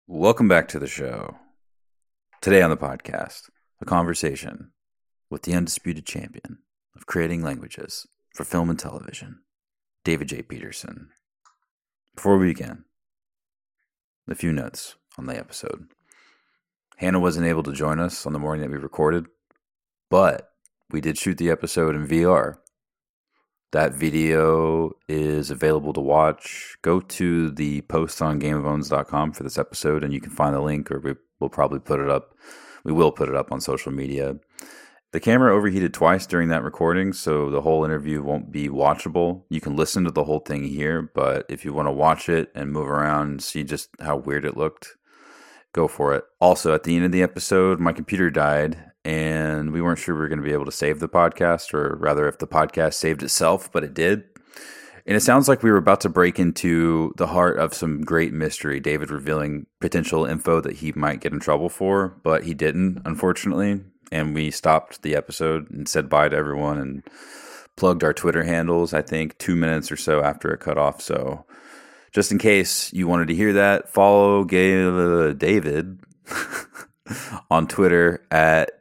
Welcome back to the show. Today on the podcast, a conversation with the undisputed champion of creating languages for film and television, David J. Peterson. Before we begin, a few notes on the episode. Hannah wasn't able to join us on the morning that we recorded, but we did shoot the episode in VR. That video is available to watch. Go to the post on gameofowns.com for this episode, and you can find the link, or we'll probably put it up. We will put it up on social media. The camera overheated twice during that recording, so the whole interview won't be watchable. You can listen to the whole thing here, but if you want to watch it and move around and see just how weird it looked, go for it. Also, at the end of the episode, my computer died, and we weren't sure we were going to be able to save the podcast, or rather if the podcast saved itself, but it did. And it sounds like we were about to break into the heart of some great mystery, David revealing potential info that he might get in trouble for, but he didn't, unfortunately. And we stopped the episode and said bye to everyone and plugged our Twitter handles, I think, 2 minutes or so after it cut off. So just in case you wanted to hear that, follow David on Twitter at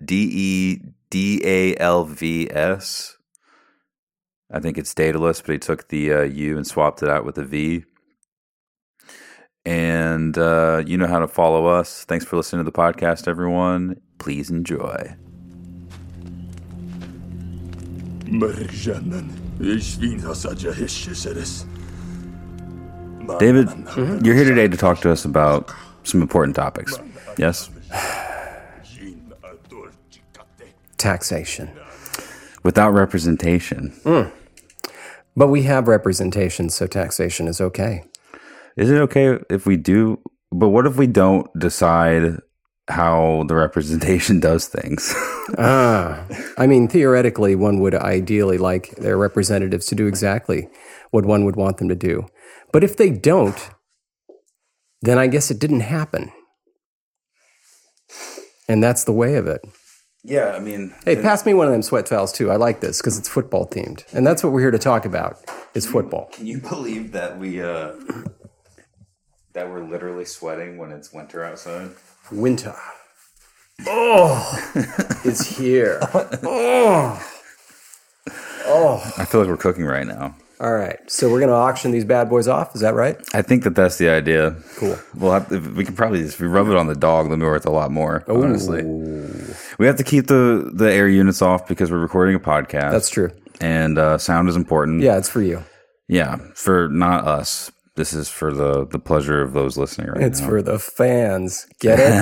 DEDALVS. I think it's Daedalus, but he took the U and swapped it out with a V. And you know how to follow us. Thanks for listening to the podcast, everyone. Please enjoy. David, you're here today to talk to us about some important topics. Yes? Taxation. Without representation. But we have representation, so taxation is okay. Is it okay if we do? But what if we don't decide how the representation does things? I mean, theoretically, one would ideally like their representatives to do exactly what one would want them to do. But if they don't, then I guess it didn't happen. And that's the way of it. Yeah, I mean... Hey, pass me one of them sweat towels, too. I like this because it's football themed. And that's what we're here to talk about, is football. Can you believe that we're literally sweating when it's winter outside? Winter. Oh, it's here. Oh. I feel like we're cooking right now. All right, so we're going to auction these bad boys off. Is that right? I think that's the idea. Cool. We can probably if we rub it on the dog, then we're worth a lot more. Honestly, we have to keep the air units off because we're recording a podcast. That's true. And sound is important. Yeah, it's for you. Yeah, for not us. This is for the pleasure of those listening right now. It's for the fans. Get it?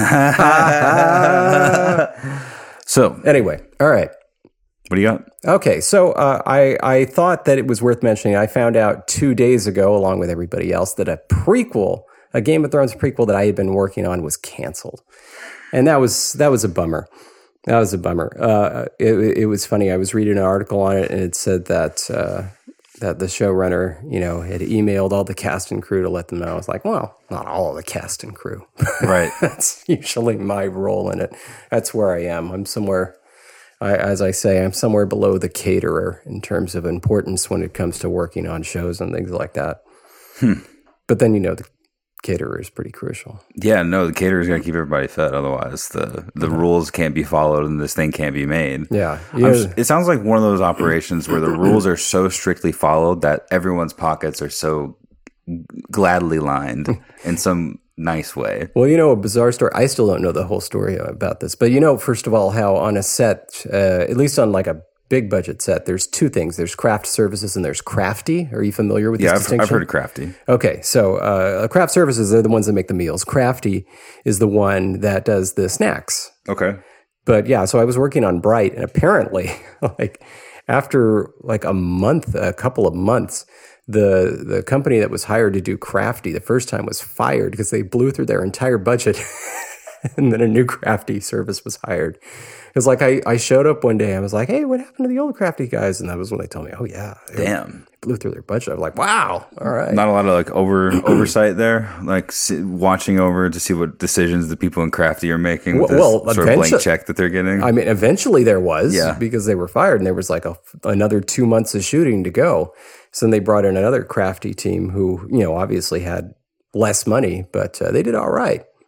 So anyway, all right. What do you got? Okay, so I thought that it was worth mentioning. I found out 2 days ago, along with everybody else, that a Game of Thrones prequel that I had been working on was canceled. And that was a bummer. That was a bummer. It was funny. I was reading an article on it, and it said that the showrunner, had emailed all the cast and crew to let them know. I was like, well, not all of the cast and crew. Right. That's usually my role in it. That's where I am. I'm somewhere... As I say, I'm somewhere below the caterer in terms of importance when it comes to working on shows and things like that. But then, the caterer is pretty crucial. Yeah, no, the caterer's got to keep everybody fed. Otherwise, the rules can't be followed and this thing can't be made. Yeah. It sounds like one of those operations where the rules are so strictly followed that everyone's pockets are so gladly lined in some nice way. Well, a bizarre story. I still don't know the whole story about this, but first of all, how on a set, at least on like a big budget set, there's two things. There's craft services and there's crafty. Are you familiar with this distinction? I've heard of crafty. Okay, so craft services, they're the ones that make the meals. Crafty is the one that does the snacks. Okay. But yeah, so I was working on Bright, and apparently, after a couple of months, the company that was hired to do Crafty the first time was fired because they blew through their entire budget, and then a new Crafty service was hired. It's like I showed up one day, I was like, hey, what happened to the old Crafty guys? And that was when they told me, oh yeah, damn, they blew through their budget. I was like, wow, all right. Not a lot of oversight there, watching over to see what decisions the people in Crafty are making with this sort of blank check that they're getting. I mean, eventually there was, because they were fired, and there was another 2 months of shooting to go. So then they brought in another Crafty team who, obviously had less money, but they did all right.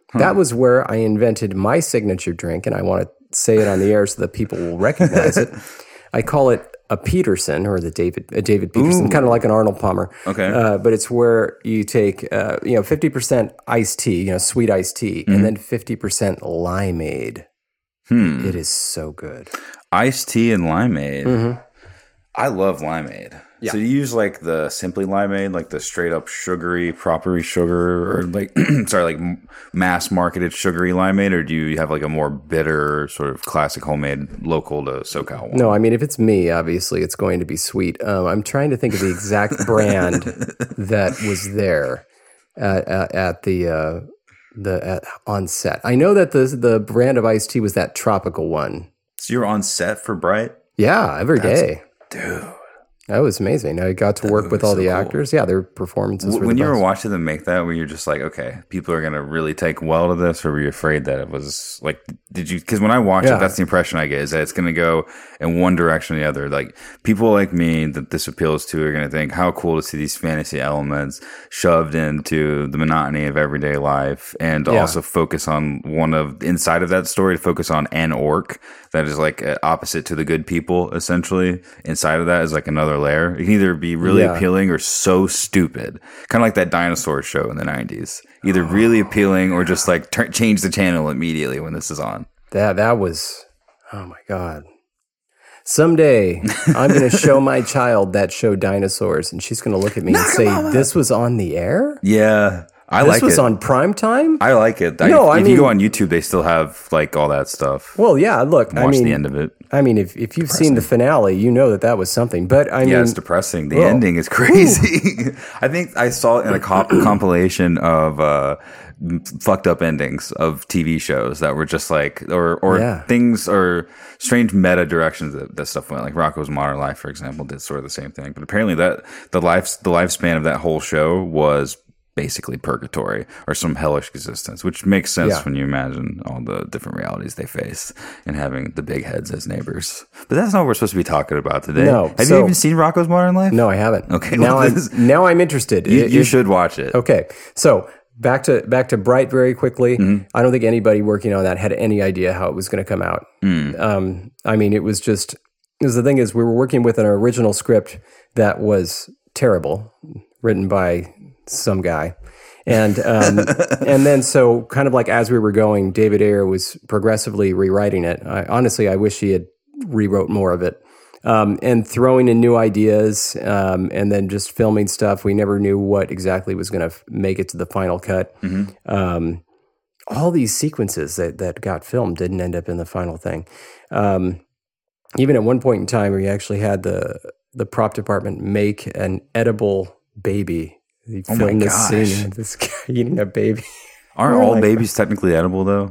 That was where I invented my signature drink, and I want to say it on the air so that people will recognize it. I call it a Peterson, or a David Peterson, kind of like an Arnold Palmer. Okay. But it's where you take 50% iced tea, sweet iced tea, and then 50% limeade. It is so good. Iced tea and limeade. I love limeade. Yeah. So you use like the Simply limeade, like the straight up sugary, proper sugar, or like like mass marketed sugary limeade, or do you have like a more bitter sort of classic homemade local to SoCal one? No, I mean, if it's me, obviously it's going to be sweet. I'm trying to think of the exact brand that was there on set. I know that the brand of iced tea was that tropical one. So you're on set for Bright? Yeah, every day. Dude. That was amazing. I got to work with all the actors. Yeah, their performances were when the you were best. watching them make that, were you just like, okay, people are going to really take well to this, or were you afraid that it was like, did you, because when I watch it, that's the impression I get, is that it's going to go in one direction or the other. Like, people like me that this appeals to are going to think, how cool to see these fantasy elements shoved into the monotony of everyday life, and to also focus on inside of that story, to focus on an orc that is like opposite to the good people, essentially. Inside of that is like another layer. It can either be really appealing or so stupid. Kind of like that dinosaur show in the 90s. Either really appealing or just like change the channel immediately when this is on. That was, oh my God. Someday I'm going to show my child that show Dinosaurs, and she's going to look at me and say, this was on the air? Yeah. This was on prime time? I like it. If you go on YouTube, they still have like all that stuff. Well, yeah, look. Watch the end of it. I mean, if you've seen the finale, you know that was something. But I mean, it's depressing. The ending is crazy. I think I saw it in a compilation of fucked up endings of TV shows that were just like, or things, or strange meta directions that stuff went. Like Rocko's Modern Life, for example, did sort of the same thing. But apparently that the lifespan of that whole show was basically purgatory or some hellish existence, which makes sense when you imagine all the different realities they face and having the big heads as neighbors. But that's not what we're supposed to be talking about today. No. Have you even seen Rocko's Modern Life? No, I haven't. Okay. Now I'm interested. You should watch it. Okay. So back to Bright very quickly. I don't think anybody working on that had any idea how it was going to come out. I mean, it was the thing is, we were working with an original script that was terrible, written by some guy. And then so kind of like as we were going, David Ayer was progressively rewriting it. I wish he had rewrote more of it. And throwing in new ideas, and then just filming stuff. We never knew what exactly was going to make it to the final cut. All these sequences that got filmed didn't end up in the final thing. Even at one point in time, we actually had the prop department make an edible baby. He filmed this scene of this guy eating a baby. Aren't all babies technically edible, though?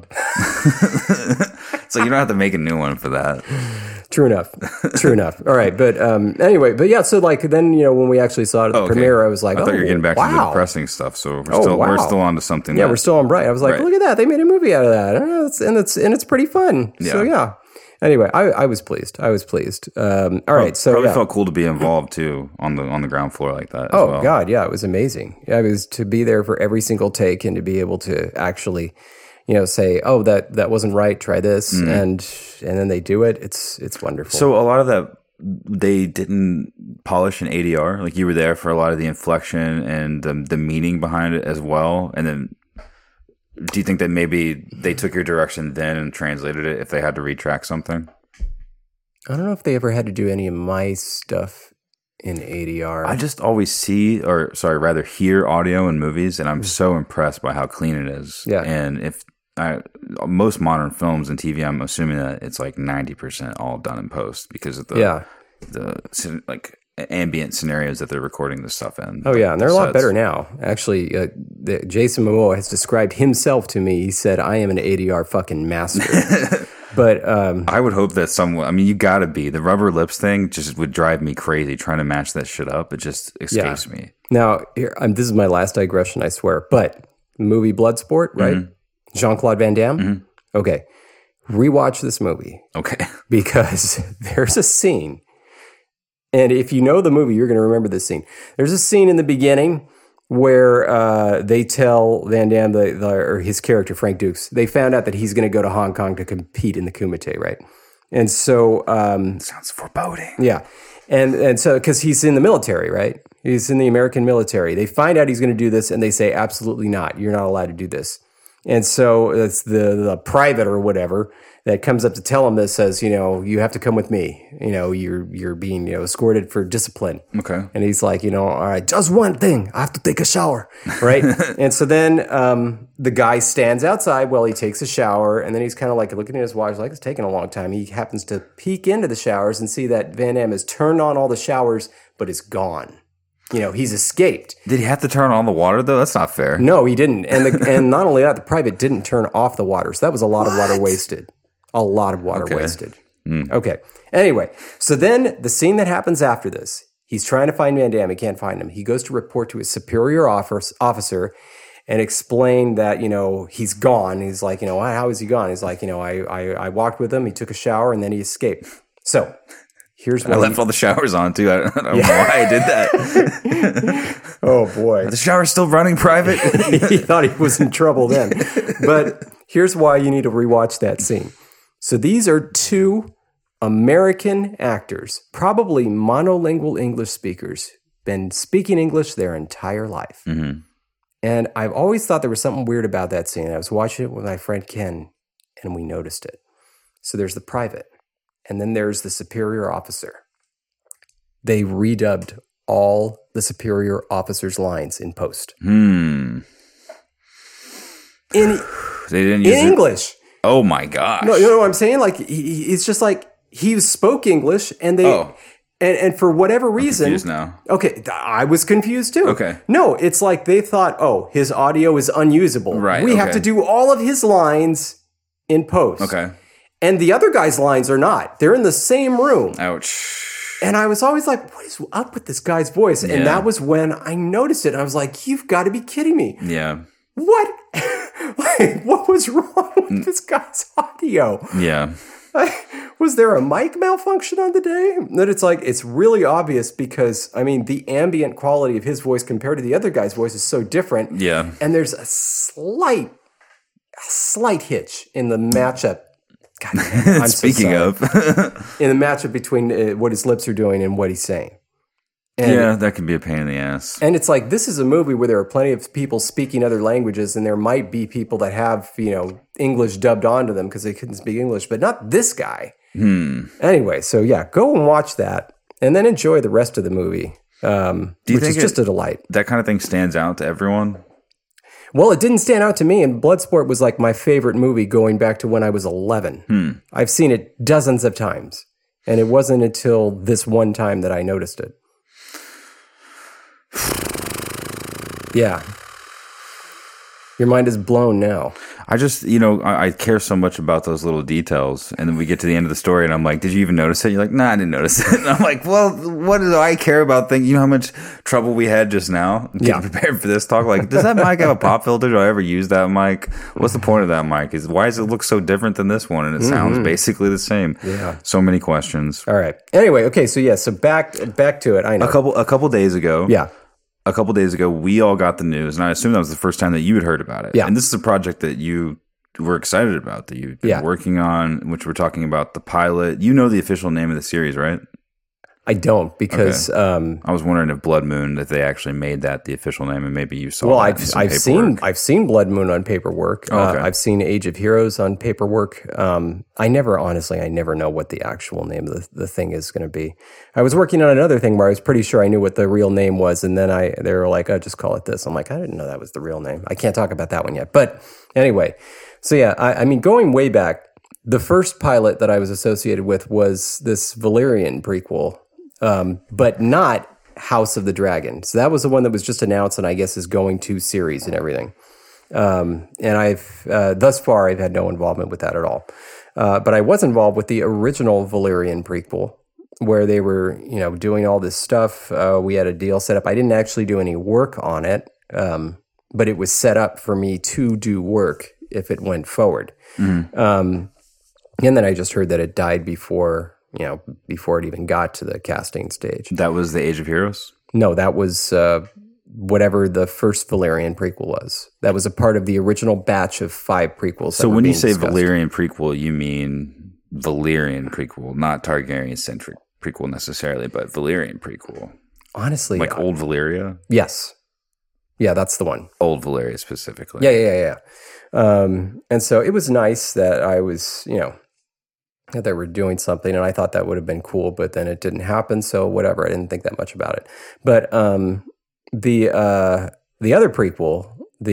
So you don't have to make a new one for that. True enough. All right. But anyway, but yeah, so like then, when we actually saw it at the premiere, I was like, I thought you were getting back to the depressing stuff. So we're still on to something. Yeah, we're still on Bright. I was like, look at that. They made a movie out of that. And it's pretty fun. Yeah. So yeah. Anyway, I was pleased. All right, so probably felt cool to be involved too on the ground floor like that. Oh God, yeah, it was amazing. Yeah, it was to be there for every single take and to be able to actually, say, oh, that wasn't right. Try this, and then they do it. It's wonderful. So a lot of that they didn't polish in ADR. Like you were there for a lot of the inflection and the meaning behind it as well, and then. Do you think that maybe they took your direction then and translated it if they had to retrack something? I don't know if they ever had to do any of my stuff in ADR. I just always hear audio in movies, and I'm so impressed by how clean it is. Yeah. And most modern films and TV, I'm assuming that it's like 90% all done in post because of the like ambient scenarios that they're recording this stuff in. Oh yeah, and they're a lot better now. Actually, Jason Momoa has described himself to me. He said, "I am an ADR fucking master." But I would hope that someone. I mean, you got to be. The rubber lips thing just would drive me crazy trying to match that shit up. It just escapes me. Now, here, this is my last digression, I swear. But movie Bloodsport, right? Jean-Claude Van Damme. Okay, rewatch this movie. Okay, because there's a scene. And if you know the movie, you're going to remember this scene. There's a scene in the beginning where they tell Van Damme, or his character, Frank Dukes, they found out that he's going to go to Hong Kong to compete in the Kumite, right? And so... sounds foreboding. Yeah. And so, because he's in the military, right? He's in the American military. They find out he's going to do this, and they say, absolutely not. You're not allowed to do this. And so it's the private or whatever that comes up to tell him this, says, you have to come with me. You're being, escorted for discipline. Okay. And he's like, all right, just one thing. I have to take a shower, right? And so then the guy stands outside while he takes a shower, and then he's kind of like looking at his watch, like it's taking a long time. He happens to peek into the showers and see that Van Damme has turned on all the showers, but is gone. He's escaped. Did he have to turn on the water, though? That's not fair. No, he didn't. And not only that, the private didn't turn off the water. So that was a lot of water wasted. A lot of water wasted. Okay. Anyway, so then the scene that happens after this, he's trying to find Van Damme. He can't find him. He goes to report to his superior officer and explain that, he's gone. He's like, how is he gone? He's like, I walked with him. He took a shower and then he escaped. So here's what I left all the showers on, too. I don't know why I did that. Oh, boy. The shower's still running private? He thought he was in trouble then. But here's why you need to rewatch that scene. So these are two American actors, probably monolingual English speakers, been speaking English their entire life. Mm-hmm. And I've always thought there was something weird about that scene. I was watching it with my friend Ken, and we noticed it. So there's the private, and then there's the superior officer. They redubbed all the superior officer's lines in post. They didn't use in English. Oh my gosh! No, you know what I'm saying? Like it's just like he spoke English, and they and for whatever reason, I'm confused now. Okay, I was confused too. Okay, no, it's like they thought, his audio is unusable. Right, we have to do all of his lines in post. Okay, and the other guy's lines are not. They're in the same room. Ouch. And I was always like, what is up with this guy's voice? Yeah. And that was when I noticed it. And I was like, you've got to be kidding me. Yeah. What? What was wrong with this guy's audio? Yeah. Was there a mic malfunction on the day? That it's really obvious because, the ambient quality of his voice compared to the other guy's voice is so different. Yeah. And there's a slight hitch in the matchup. God, I'm Speaking of. in the matchup between what his lips are doing and what he's saying. And that can be a pain in the ass. And it's like, this is a movie where there are plenty of people speaking other languages, and there might be people that have, English dubbed onto them because they couldn't speak English, but not this guy. Anyway, so yeah, go and watch that, and then enjoy the rest of the movie, which is just a delight. That kind of thing stands out to everyone? Well, it didn't stand out to me, and Bloodsport was like my favorite movie going back to when I was 11. I've seen it dozens of times, and it wasn't until this one time that I noticed it. Yeah. Your mind is blown now. I just, I care so much about those little details. And then we get to the end of the story and I'm like, did you even notice it? You're like, nah, I didn't notice it. And I'm like, well, what do I care about things? You know how much trouble we had just now getting prepared for this talk? Like, does that mic have a pop filter? Do I ever use that mic? What's the point of that mic? Why does it look so different than this one? And it sounds basically the same. Yeah. So many questions. All right. Anyway, okay. So back to it. I know. A couple days ago. Yeah. A couple days ago, we all got the news, and I assume that was the first time that you had heard about it. Yeah. And this is a project that you were excited about, that you've been working on, which we're talking about the pilot. You know the official name of the series, right? I don't, because I was wondering if Blood Moon, if they actually made that the official name, and maybe you saw. Well, that I've seen Blood Moon on paperwork. Okay. I've seen Age of Heroes on paperwork. I never know what the actual name of the thing is going to be. I was working on another thing where I was pretty sure I knew what the real name was, and then they were like, "Oh, just call it this." I'm like, I didn't know that was the real name. I can't talk about that one yet. But anyway, so yeah, I mean, going way back, the first pilot that I was associated with was this Valerian prequel. But not House of the Dragon. So that was the one that was just announced and I guess is going to series and everything. And thus far, I've had no involvement with that at all. But I was involved with the original Valerian prequel where they were, doing all this stuff. We had a deal set up. I didn't actually do any work on it, but it was set up for me to do work if it went forward. Mm-hmm. And then I just heard that it died before it even got to the casting stage. That was the Age of Heroes? No, that was whatever the first Valerian prequel was. That was a part of the original batch of 5 prequels. So when you say Valerian prequel, you mean Valyrian prequel, not Targaryen-centric prequel necessarily, but Valyrian prequel. Honestly. Like Old Valyria? Yes. Yeah, that's the one. Old Valyria specifically. Yeah. And so it was nice that I was, that they were doing something, and I thought that would have been cool, but then it didn't happen, so whatever. I didn't think that much about it. But the other prequel,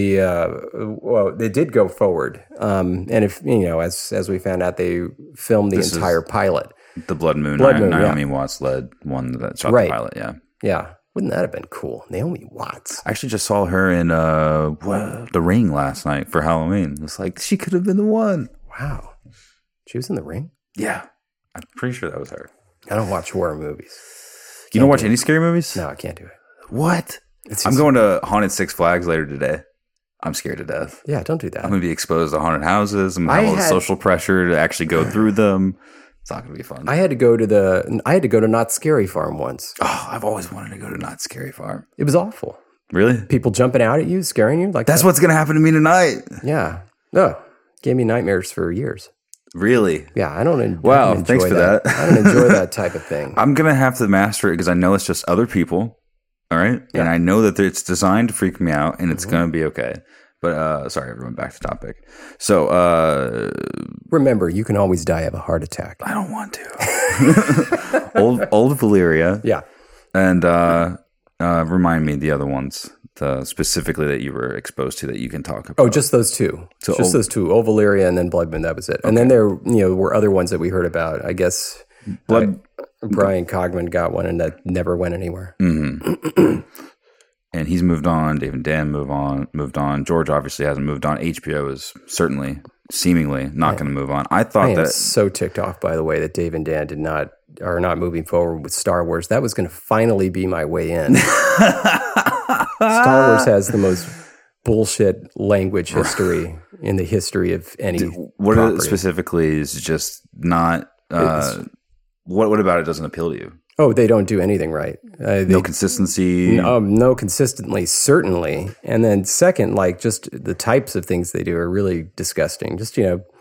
they did go forward, and if as we found out, they filmed the entire pilot. The Blood Moon. Naomi Watts led one that shot the pilot. Yeah. Wouldn't that have been cool? Naomi Watts. I actually just saw her in The Ring last night for Halloween. It's like she could have been the one. Wow. She was in The Ring? Yeah. I'm pretty sure that was her. I don't watch horror movies. You don't watch any scary movies? No, I can't do it. What? I'm going to Haunted Six Flags later today. I'm scared to death. Yeah, don't do that. I'm going to be exposed to haunted houses. I'm going to have all the social pressure to actually go through them. It's not going to be fun. I had to go to Not Scary Farm once. Oh, I've always wanted to go to Not Scary Farm. It was awful. Really? People jumping out at you, scaring you. Like that's what's going to happen to me tonight. Yeah. No, gave me nightmares for years. Really? Yeah, I don't enjoy thanks for that. I don't enjoy that type of thing. I'm going to have to master it because I know it's just other people. All right? Yeah. And I know that it's designed to freak me out and it's going to be okay. But sorry, everyone, back to topic. So remember, you can always die of a heart attack. I don't want to. old Valyria. Yeah. And remind me the other ones, specifically that you were exposed to that you can talk about. Oh, just those two. So those two, Old Valyria and then Blood Moon, that was it. Okay. And then there were other ones that we heard about. I guess Brian Cogman got one and that never went anywhere. Mm-hmm. And he's moved on. Dave and Dan moved on. George obviously hasn't moved on. HBO is seemingly not going to move on. I am so ticked off, by the way, that Dave and Dan are not moving forward with Star Wars. That was going to finally be my way in. Star Wars has the most bullshit language history in the history of any. What property. Specifically is just not. What about it doesn't appeal to you? Oh, they don't do anything right. No consistency. No consistently, certainly. And then second, like just the types of things they do are really disgusting. Just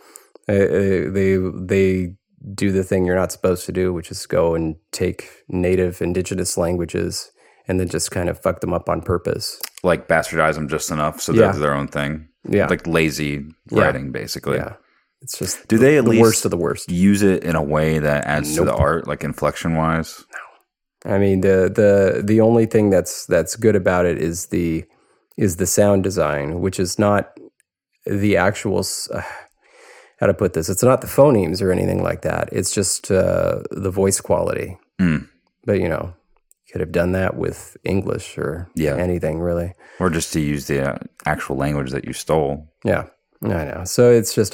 they do the thing you're not supposed to do, which is go and take native indigenous languages and then just kind of fuck them up on purpose. Like bastardize them just enough so they do their own thing. Yeah, like lazy writing, basically. Yeah. It's just do they at least worst of the worst use it in a way that adds to the art, like inflection wise? No, I mean the only thing that's good about it is the sound design, which is not the actual how to put this. It's not the phonemes or anything like that. It's just the voice quality. But could have done that with English or anything really, or just to use the actual language that you stole. Yeah. I know. So it's just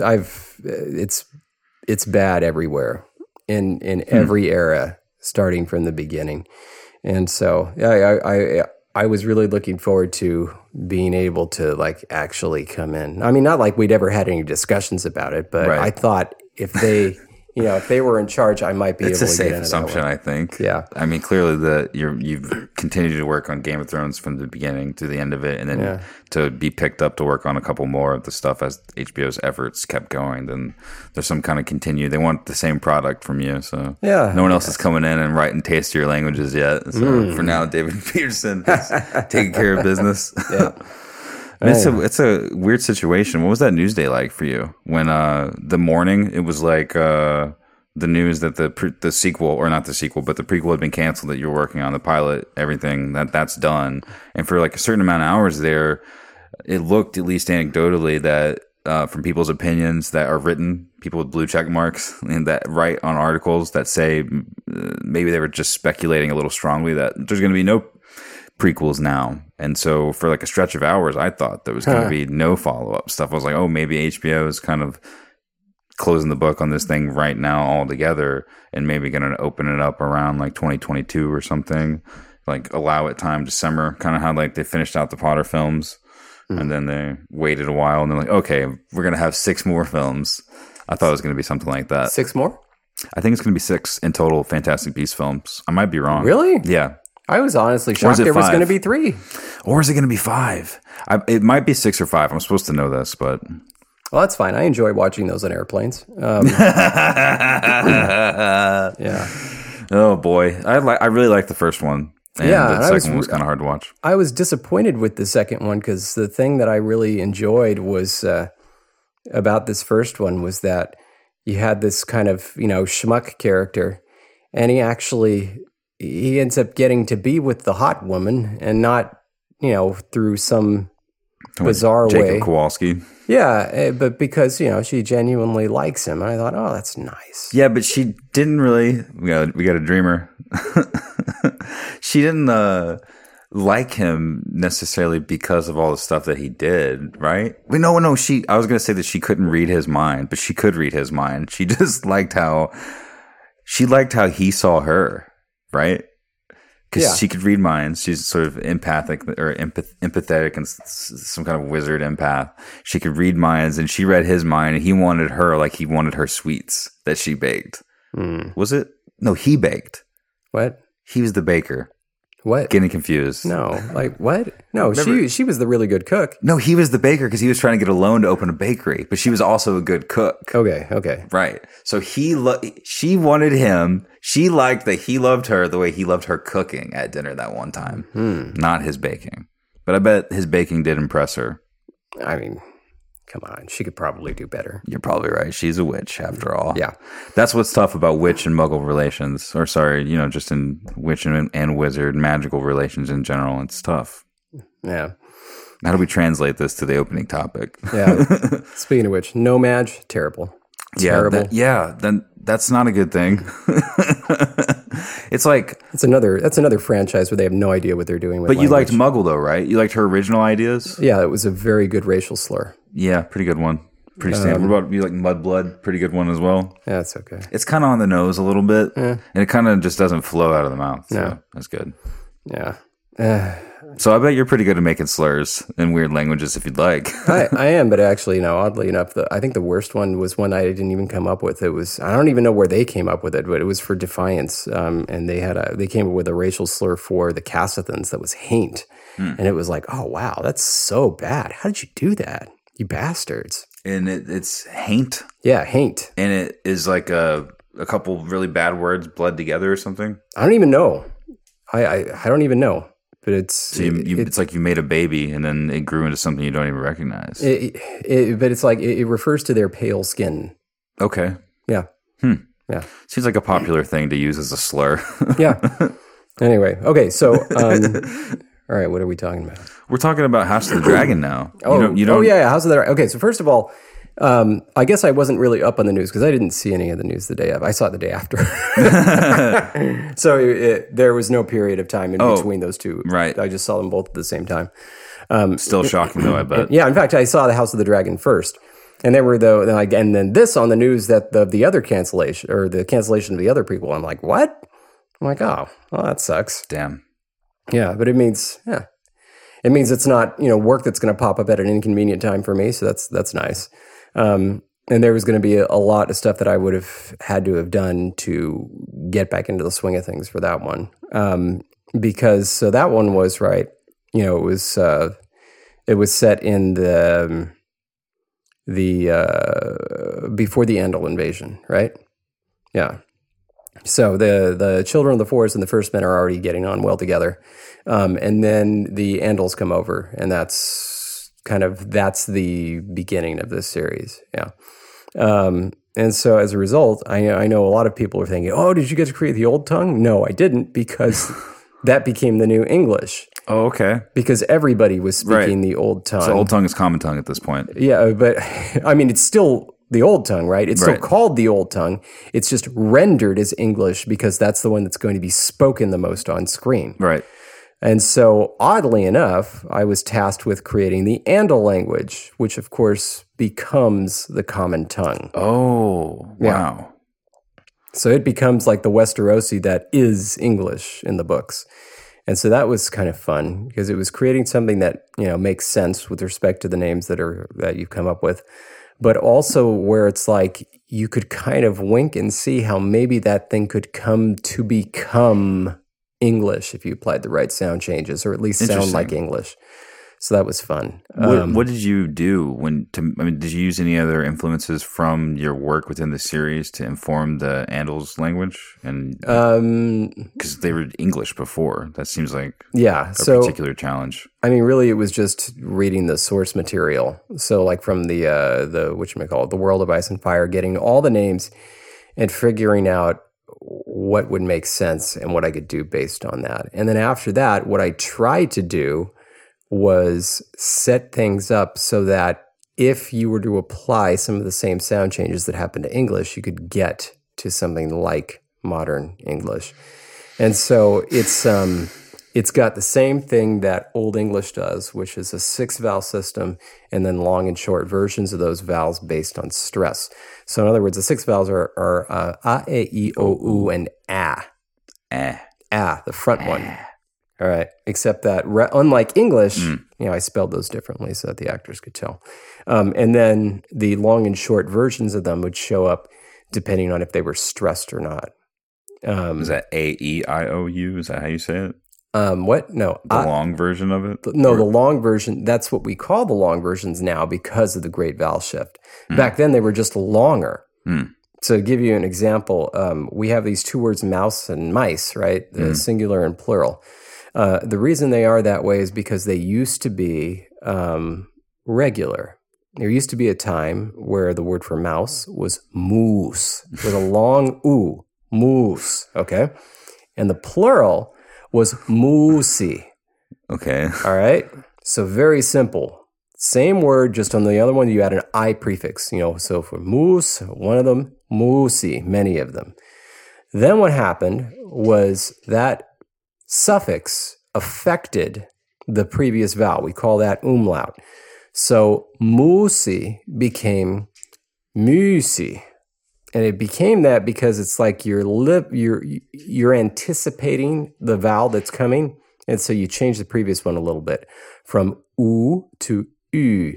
it's bad everywhere in every era, starting from the beginning. And so I was really looking forward to being able to like actually come in. I mean, not like we'd ever had any discussions about it, but I thought if they if they were in charge, I might be able to get into that one. It's a safe assumption, I think. Yeah. I mean, clearly you've continued to work on Game of Thrones from the beginning to the end of it, and then to be picked up to work on a couple more of the stuff as HBO's efforts kept going, then there's some kind of continue. They want the same product from you, so no one else is coming in and writing tastier languages yet. So for now, David Peterson is taking care of business. Yeah. It's a weird situation. What was that news day like for you? When the morning it was like the news that the sequel, or not the sequel, but the prequel had been canceled, that you were working on the pilot, everything that's done, and for like a certain amount of hours there, it looked, at least anecdotally, that from people's opinions that are written, people with blue check marks and that write on articles that say maybe they were just speculating a little strongly that there's going to be no prequels now. And so for like a stretch of hours, I thought there was going to be no follow-up stuff. I was like, oh, maybe HBO is kind of closing the book on this thing right now altogether and maybe going to open it up around like 2022 or something, like allow it time to simmer, kind of how like they finished out the Potter films and then they waited a while and they're like, okay, we're going to have 6 more films. I thought it was going to be something like that. 6 more? I think it's going to be 6 in total Fantastic Beasts films. I might be wrong. Really? Yeah. I was honestly Or is shocked it there was 5? going to be 3. Or is it going to be 5? It might be 6 or 5. I'm supposed to know this, but Well, that's fine. I enjoy watching those on airplanes. Yeah. oh boy, I really like the first one. And Yeah, the and second one was kind of hard to watch. I was disappointed with the second one because the thing that I really enjoyed was about this first one was that you had this kind of, schmuck character, and he ends up getting to be with the hot woman and not, through some bizarre way. Jacob Kowalski. Yeah, but because, she genuinely likes him. And I thought, oh, that's nice. Yeah, but she didn't really. We got a dreamer. She didn't like him necessarily because of all the stuff that he did, right? No. I was going to say that she couldn't read his mind, but she could read his mind. She just liked how he saw her, right? Because she could read minds. She's sort of empathic or empathetic and some kind of wizard empath. She could read minds, and she read his mind, and he wanted her like he wanted her sweets that she baked. Was it? No, he baked. What? He was the baker. What? Getting confused. No, like what? No, she was the really good cook. No, he was the baker because he was trying to get a loan to open a bakery, but she was also a good cook. Okay. Right. So she wanted him. She liked that he loved her the way he loved her cooking at dinner that one time, not his baking. But I bet his baking did impress her. I mean, come on. She could probably do better. You're probably right. She's a witch after all. Yeah. That's what's tough about witch and muggle relations. Or sorry, just in witch and wizard, magical relations in general. It's tough. Yeah. How do we translate this to the opening topic? Yeah. Speaking of which, No Madge, terrible. Terrible. Then that's not a good thing. It's like that's another franchise where they have no idea what they're doing with But you language. liked Muggle though, right? You liked her original ideas? Yeah, it was a very good racial slur. Yeah, pretty good one. Pretty standard. What about you like Mudblood? Pretty good one as well. Yeah, that's okay. It's kind of on the nose a little bit, and it kind of just doesn't flow out of the mouth. So No. that's good. Yeah. So I bet you're pretty good at making slurs in weird languages if you'd like. I am, but actually, oddly enough, I think the worst one was one I didn't even come up with. I don't even know where they came up with it, but it was for Defiance, and they came up with a racial slur for the Cassithans that was haint, and it was like, oh wow, that's so bad. How did you do that, you bastards? And it's haint. Yeah, haint. And it is like a couple really bad words bled together or something. I don't even know. I don't even know. But it's it's like you made a baby and then it grew into something you don't even recognize. But it's like it refers to their pale skin. Okay. Yeah. Yeah. Seems like a popular thing to use as a slur. Yeah. Anyway, okay. So, all right. What are we talking about? We're talking about House of the Dragon now. Yeah, House of the Dragon. Okay, so first of all, I guess I wasn't really up on the news because I didn't see any of the news the day of. I saw it the day after. So there was no period of time in between those two. Right. I just saw them both at the same time. Still shocking though, I bet. Yeah, in fact, I saw the House of the Dragon first. And then this on the news that the other cancellation or the cancellation of the other prequel. I'm like, what? I'm like, oh, well, that sucks. Damn. Yeah, but it means it's not work that's going to pop up at an inconvenient time for me. So that's nice. And there was going to be a lot of stuff that I would have had to have done to get back into the swing of things for that one. Because so that one was right. It was set in the before the Andal invasion, right? Yeah. So the Children of the Forest and the First Men are already getting on well together. And then the Andals come over, and that's the beginning of this series. Yeah. And so as a result, I know a lot of people are thinking, oh, did you get to create the Old Tongue? No, I didn't, because that became the new English. Oh, okay. Because everybody was speaking the Old Tongue. So Old Tongue is Common Tongue at this point. Yeah, but I mean, it's still the Old Tongue, right? It's still called the Old Tongue. It's just rendered as English because that's the one that's going to be spoken the most on screen. Right. And so, oddly enough, I was tasked with creating the Andal language, which, of course, becomes the Common Tongue. Oh, wow. Yeah. So it becomes like the Westerosi that is English in the books. And so that was kind of fun because it was creating something that, makes sense with respect to the names that you've come up with, but also where it's like you could kind of wink and see how maybe that thing could come to become English if you applied the right sound changes, or at least sound like English. So that was fun. What did you do did you use any other influences from your work within the series to inform the Andals language? And because they were English before, that seems like a particular challenge. I mean, really, it was just reading the source material. So, like from the whatchamacallit, the World of Ice and Fire, getting all the names and figuring out what would make sense and what I could do based on that. And then after that, what I tried to do was set things up so that if you were to apply some of the same sound changes that happen to English, you could get to something like modern English. And so it's got the same thing that Old English does, which is a 6-vowel system and then long and short versions of those vowels based on stress. So in other words, the 6 vowels are a, e, I, o, u, and a. The front one. All right, except that unlike English, I spelled those differently so that the actors could tell. And then the long and short versions of them would show up depending on if they were stressed or not. Is that A-E-I-O-U? Is that how you say it? What? No. The long version of it? No, the long version, that's what we call the long versions now because of the Great Vowel Shift. Back then, they were just longer. So to give you an example, we have these two words, mouse and mice, right? The singular and plural. The reason they are that way is because they used to be regular. There used to be a time where the word for mouse was moose, with a long oo, moose, okay? And the plural was moosey. Okay. All right? So very simple. Same word, just on the other one, you add an I prefix, so for moose, one of them, moosey, many of them. Then what happened was that suffix affected the previous vowel. We call that umlaut. So moosey became moosey. And it became that because it's like you're anticipating the vowel that's coming. And so you change the previous one a little bit from oo to u.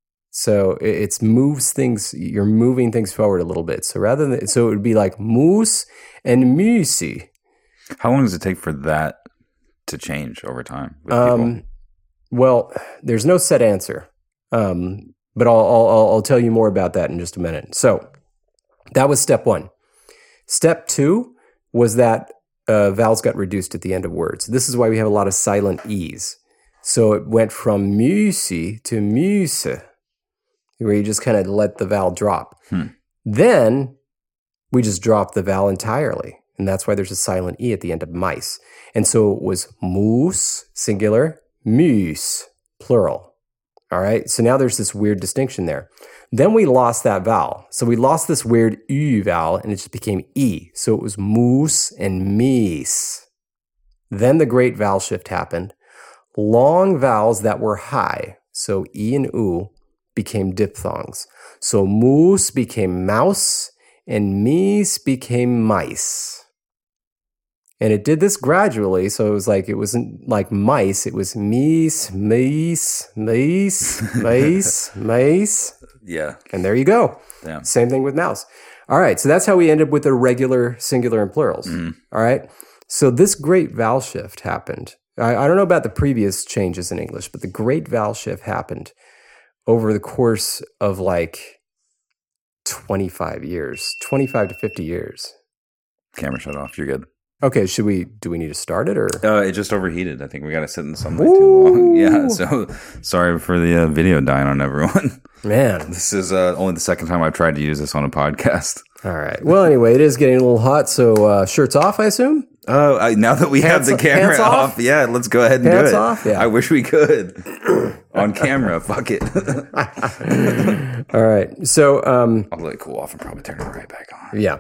So it moves things, you're moving things forward a little bit. So it would be like moose and moosey. How long does it take for that to change over time with people? Well, there's no set answer, but I'll tell you more about that in just a minute. So that was step one. Step two was that vowels got reduced at the end of words. This is why we have a lot of silent E's. So it went from musey to muse, where you just kind of let the vowel drop. Then we just dropped the vowel entirely. And that's why there's a silent E at the end of mice. And so it was moose, singular, muse, plural. All right? So now there's this weird distinction there. Then we lost that vowel. So we lost this weird U vowel, and it just became E. So it was moose and meese. Then the great vowel shift happened. Long vowels that were high, so E and U, became diphthongs. So moose became mouse, and meese became mice. And it did this gradually, so it wasn't like mice, it was meese, meese, meese, meese, meese. Yeah. And there you go. Yeah. Same thing with mouse. All right, so that's how we ended with the regular singular and plurals. All right, so this great vowel shift happened. I don't know about the previous changes in English, but the great vowel shift happened over the course of 25 years, 25 to 50 years. Camera shut off. You're good. Okay, do we need to start it or? It just overheated. I think we got to sit in the sunlight too long. Yeah, so sorry for the video dying on everyone. Man. This is only the second time I've tried to use this on a podcast. All right. Well, anyway, it is getting a little hot, so shirts off, I assume? Now that we have the camera off, yeah, let's go ahead and do it. Off? Yeah. I wish we could. On camera, fuck it. All right. So I'll let it cool off and probably turn it right back on. Yeah.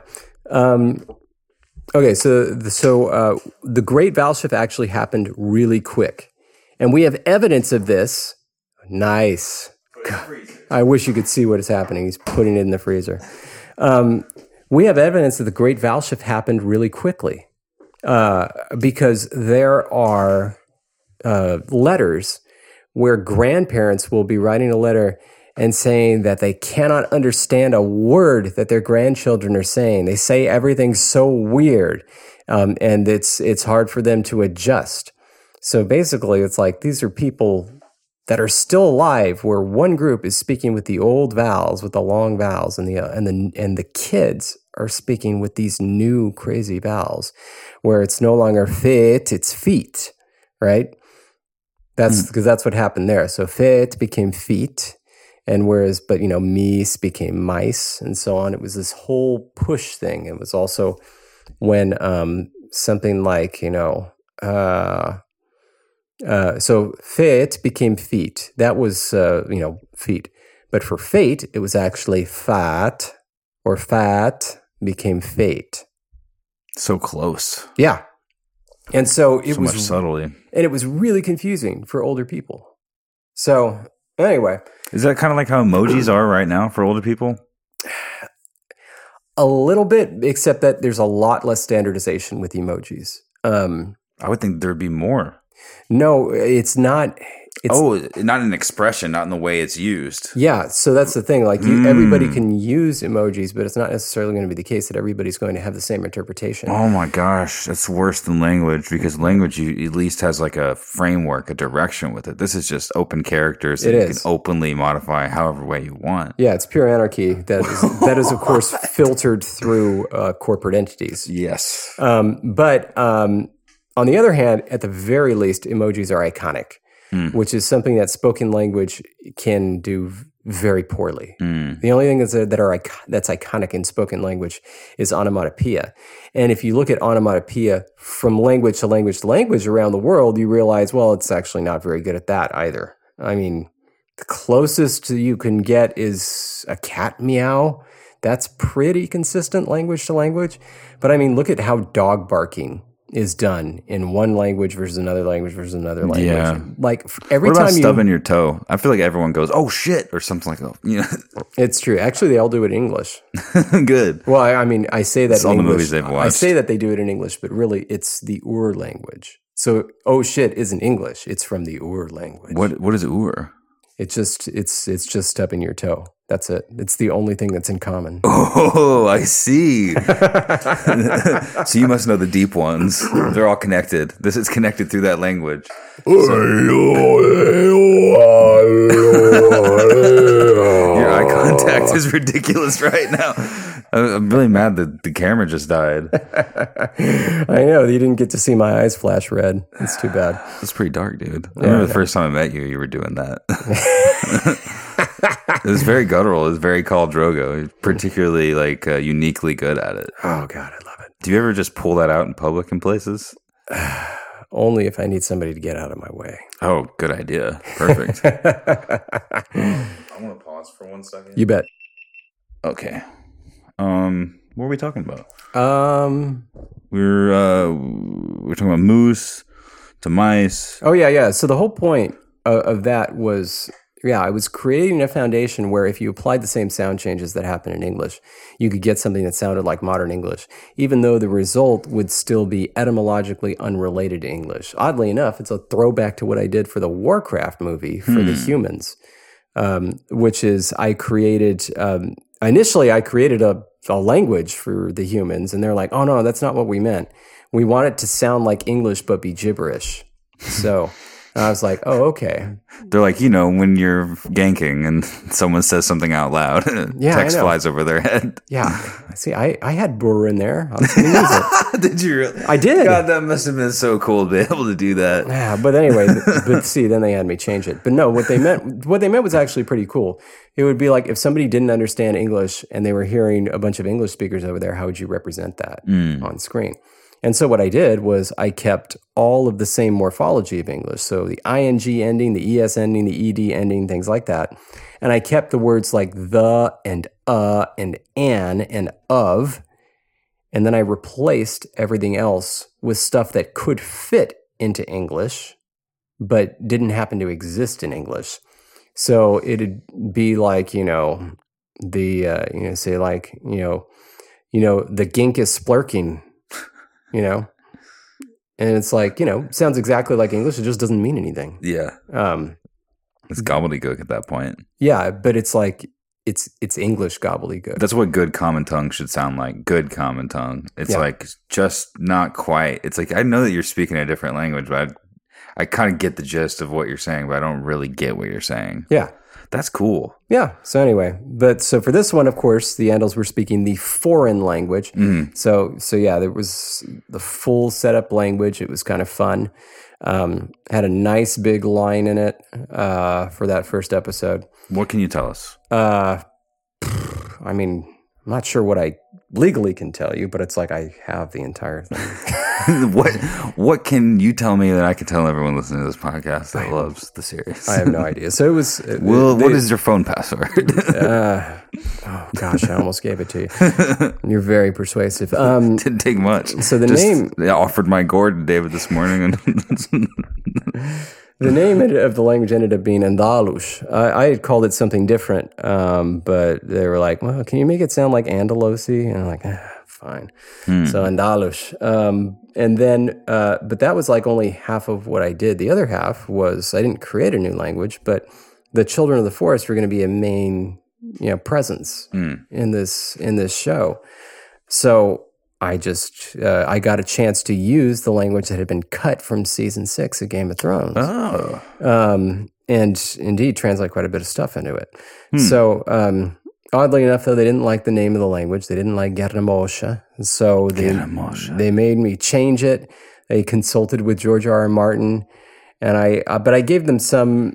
Okay, so the great vowel shift actually happened really quick. And we have evidence of this. Nice. God, I wish you could see what is happening. He's putting it in the freezer. We have evidence that the great vowel shift happened really quickly because there are letters where grandparents will be writing a letter and saying that they cannot understand a word that their grandchildren are saying. They say everything's so weird. and it's hard for them to adjust. So basically, it's like these are people that are still alive, where one group is speaking with the old vowels, with the long vowels, and the kids are speaking with these new crazy vowels, where it's no longer fit, it's feet, right? That's because that's what happened there. So fit became feet, and but meese became mice, and so on. It was this whole push thing. It was also when something like so fit became feet. That was feet. But for fate, it was actually fat, or fat became fate. So close. Yeah. And so it was much subtlety. And it was really confusing for older people. So anyway. Is that kind of like how emojis are right now for older people? A little bit, except that there's a lot less standardization with emojis. I would think there'd be more. No, it's not. Not an expression, not in the way it's used. Yeah, so that's the thing. Like everybody can use emojis, but it's not necessarily going to be the case that everybody's going to have the same interpretation. Oh my gosh, that's worse than language, because language at least has like a framework, a direction with it. This is just open characters that you can openly modify however way you want. Yeah, it's pure anarchy. That is of course filtered through corporate entities. Yes. But on the other hand, at the very least, emojis are iconic. Which is something that spoken language can do very poorly. The only thing that's iconic in spoken language is onomatopoeia. And if you look at onomatopoeia from language to language to language around the world, you realize, well, it's actually not very good at that either. I mean, the closest you can get is a cat meow. That's pretty consistent language to language. But I mean, look at how dog barking is done in one language versus another language versus another language. Yeah. Like every time stubbing your toe? I feel like everyone goes, "Oh shit," or something like that. It's true. Actually, they all do it in English. Good. Well, I mean, I say that it's in all English. The movies they've watched. I say that they do it in English, but really, it's the Ur language. So, "oh shit" isn't English. It's from the Ur language. What is Ur? It's just stubbing your toe. That's it. It's the only thing that's in common. Oh, I see. So you must know the deep ones. They're all connected. This is connected through that language. Your eye contact is ridiculous right now. I'm really mad that the camera just died. I know. You didn't get to see my eyes flash red. It's too bad. It's pretty dark, dude. I remember the first time I met you, you were doing that. It was very guttural. It was very Khal Drogo. Particularly uniquely good at it. Oh God, I love it. Do you ever just pull that out in public in places? Only if I need somebody to get out of my way. Oh, good idea. Perfect. I want to pause for 1 second. You bet. Okay. What were we talking about? We're talking about moose to mice. Oh yeah. So the whole point of that was, I was creating a foundation where if you applied the same sound changes that happen in English, you could get something that sounded like modern English, even though the result would still be etymologically unrelated to English. Oddly enough, it's a throwback to what I did for the Warcraft movie for the humans, which is initially I created a language for the humans, and they're like, oh no, that's not what we meant. We want it to sound like English but be gibberish. So I was like, oh, okay. They're like, when you're ganking and someone says something out loud, text flies over their head. Yeah. See, I had Burr in there. I was going to use it. Did you really? I did. God, that must have been so cool to be able to do that. Yeah, but anyway, then they had me change it. But no, what they meant was actually pretty cool. It would be like if somebody didn't understand English and they were hearing a bunch of English speakers over there, how would you represent that on screen? And so what I did was I kept all of the same morphology of English. So the ing ending, the es ending, the ed ending, things like that. And I kept the words like the and an and of. And then I replaced everything else with stuff that could fit into English, but didn't happen to exist in English. So it'd be like, say like, the gink is splurking. And it's like, sounds exactly like English. It just doesn't mean anything. Yeah. It's gobbledygook at that point. Yeah. But it's like, it's English gobbledygook. That's what good common tongue should sound like. Good common tongue. It's like just not quite. It's like I know that you're speaking a different language, but I kind of get the gist of what you're saying, but I don't really get what you're saying. Yeah. That's cool. Yeah. So anyway, so for this one, of course, the Andals were speaking the foreign language. So yeah, there was the full setup language. It was kind of fun. Had a nice big line in it for that first episode. What can you tell us? I mean, I'm not sure what I legally can tell you, but it's like I have the entire thing. What can you tell me that I can tell everyone listening to this podcast that loves the series? I have no idea. So it was. What is your phone password? Oh gosh, I almost gave it to you. You're very persuasive. Didn't take much. So the name. I offered my gourd to David this morning, and the name of the language ended up being Andalus. I had called it something different, but they were like, "Well, can you make it sound like Andalusi?" And I'm like, fine. So Andalus. And then, but that was like only half of what I did. The other half was I didn't create a new language, but the Children of the Forest were going to be a main, presence in this show. So I got a chance to use the language that had been cut from season 6 of Game of Thrones. Oh. And indeed translate quite a bit of stuff into it. So, oddly enough, though, they didn't like the name of the language. They didn't like Garnamosha. So they made me change it. They consulted with George R.R. Martin. And but I gave them some,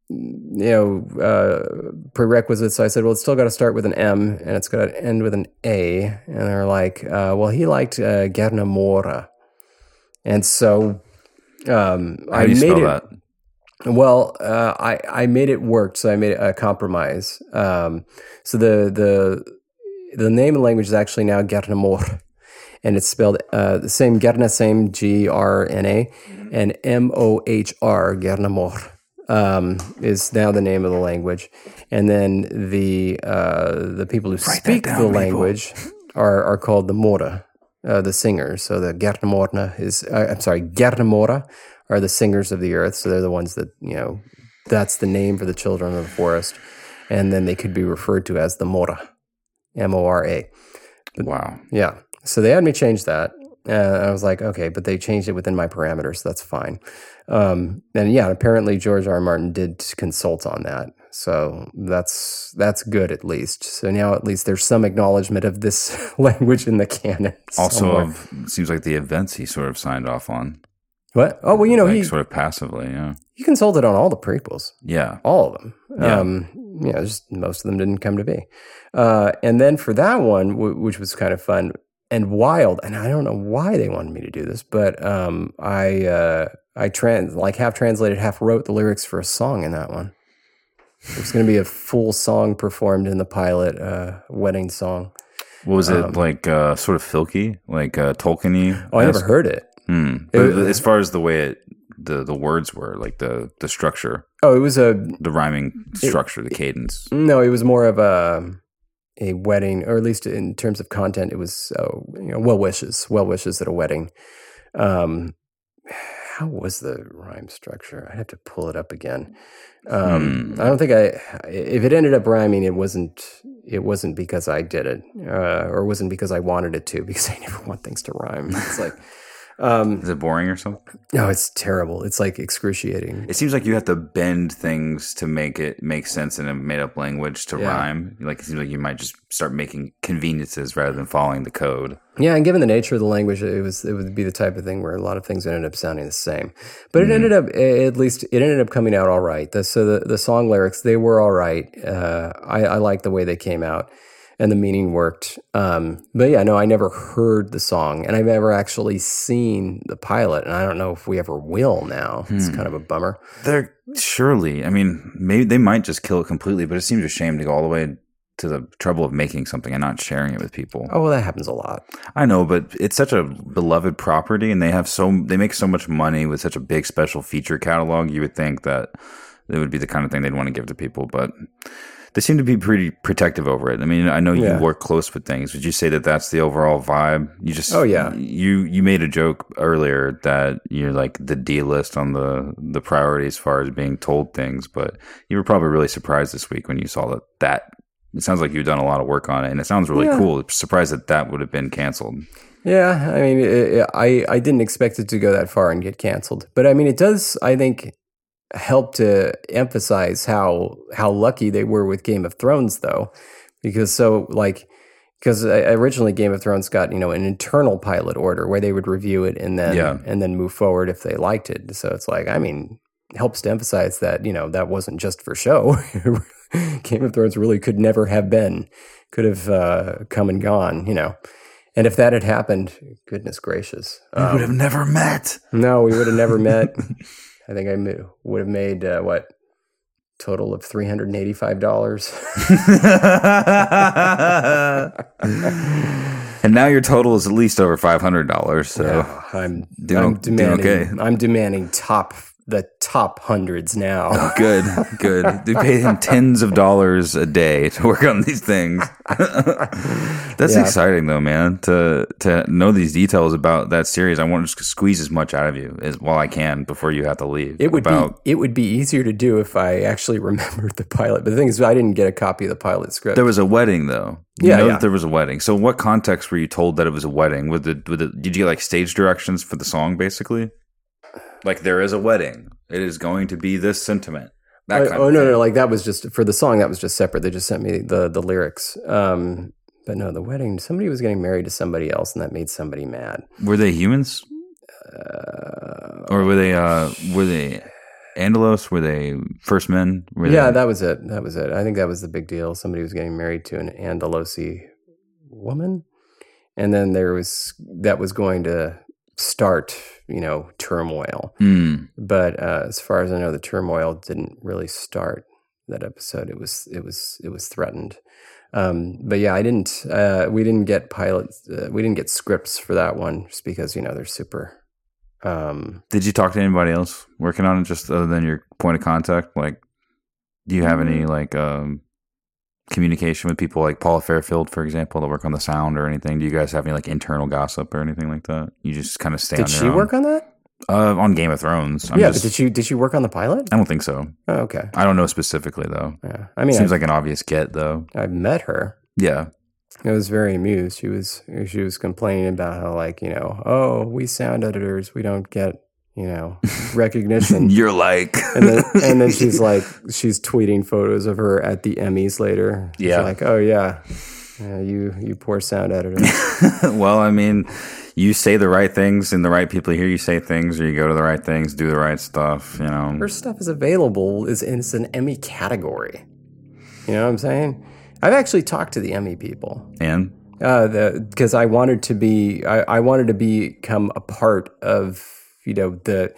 prerequisites. So I said, well, it's still got to start with an M and it's got to end with an A. And they're like, well, he liked Garnamora. And so How do you spell that? Well, I made it work, so I made a compromise. So the name of the language is actually now Garnamor, and it's spelled the same Garna, same Grna, and Mohr, Garnamor, is now the name of the language. And then the people who speak the language are called the Mora, the singers. So the Garnamorna Garnamora are the singers of the earth. So they're the ones that, that's the name for the Children of the Forest. And then they could be referred to as the Mora, Mora. Wow. Yeah. So they had me change that. I was like, okay, but they changed it within my parameters, so that's fine. And yeah, apparently George R. R. Martin did consult on that. So that's good at least. So now at least there's some acknowledgement of this language in the canon. Also, seems like the events he sort of signed off on. What? Oh, well, he sort of passively, yeah. He consulted on all the prequels. Yeah. All of them. Yeah. Just most of them didn't come to be. And then for that one, which was kind of fun and wild, and I don't know why they wanted me to do this, but I half translated, half wrote the lyrics for a song in that one. There's going to be a full song performed in the pilot, wedding song. What was it, like sort of filky, like Tolkien-y? Oh, I never heard it. But as far as the way the words were, like the structure. Oh, it was the rhyming structure, the cadence. No, it was more of a wedding, or at least in terms of content, it was well wishes at a wedding. How was the rhyme structure? I'd have to pull it up again. I don't think if it ended up rhyming, it wasn't because I did it, or it wasn't because I wanted it to, because I never want things to rhyme. It's like, is it boring or something? No, it's terrible. It's like excruciating. It seems like you have to bend things to make it make sense in a made up language to rhyme. Like it seems like you might just start making conveniences rather than following the code. Yeah, and given the nature of the language, it would be the type of thing where a lot of things ended up sounding the same. But it ended up coming out all right. So the song lyrics, they were all right. I liked the way they came out. And the meaning worked. But yeah, no, I never heard the song, and I've never actually seen the pilot, and I don't know if we ever will now. It's kind of a bummer. Maybe they might just kill it completely, but it seems a shame to go all the way to the trouble of making something and not sharing it with people. Oh, well, that happens a lot. I know, but it's such a beloved property, and they make so much money with such a big special feature catalog. You would think that it would be the kind of thing they'd want to give to people, but they seem to be pretty protective over it. I mean, I know you work close with things. Would you say that that's the overall vibe? You made a joke earlier that you're like the D list on the priority as far as being told things, but you were probably really surprised this week when you saw that It sounds like you've done a lot of work on it, and it sounds really cool. Surprised that would have been canceled. Yeah, I mean, I didn't expect it to go that far and get canceled. But I mean, it does, I think, help to emphasize how lucky they were with Game of Thrones, though. Because originally Game of Thrones got, an internal pilot order where they would review it and then move forward if they liked it. So it's like, I mean, helps to emphasize that, that wasn't just for show. Game of Thrones really could never have been, could have come and gone, And if that had happened, goodness gracious. We would have never met. No, we would have never met. I think I would have made, total of $385. And now your total is at least over $500. So yeah, I'm demanding okay. I'm demanding the top hundreds now. Oh, good. They pay him tens of dollars a day to work on these things. That's exciting, though, man. To know these details about that series, I want to squeeze as much out of you while I can before you have to leave. It would be easier to do if I actually remembered the pilot. But the thing is, I didn't get a copy of the pilot script. There was a wedding, though. That there was a wedding. So, what context were you told that it was a wedding? Did you get like stage directions for the song, basically? Like, there is a wedding. It is going to be this sentiment. No. Like, that was just for the song. That was just separate. They just sent me the lyrics. But no, the wedding. Somebody was getting married to somebody else, and that made somebody mad. Were they humans? Or were they Andalos? Were they First Men? That was it. I think that was the big deal. Somebody was getting married to an Andalosi woman, and then that was going to start, turmoil. But as far as I know, the turmoil didn't really start that episode. It was threatened. But yeah, we didn't get pilots. We didn't get scripts for that one just because, they're super. Did you talk to anybody else working on it just other than your point of contact? Like, do you have any communication with people like Paula Fairfield, for example, that work on the sound or anything? Do you guys have any internal gossip or anything like that? You just kind of stay on your own? Did she work on that? On Game of Thrones. But did she work on the pilot? I don't think so. Oh, okay. I don't know specifically, though. Yeah. I mean, seems like an obvious get, though. I met her. Yeah. I was very amused. She was complaining about how we sound editors, we don't get recognition. You're like, and then she's tweeting photos of her at the Emmys later. Yeah. She's like, oh yeah, you poor sound editor. Well, I mean, you say the right things and the right people hear you say things, or you go to the right things, do the right stuff. Her stuff is available. It's an Emmy category. You know what I'm saying? I've actually talked to the Emmy people. And? Because I wanted to become a part of, how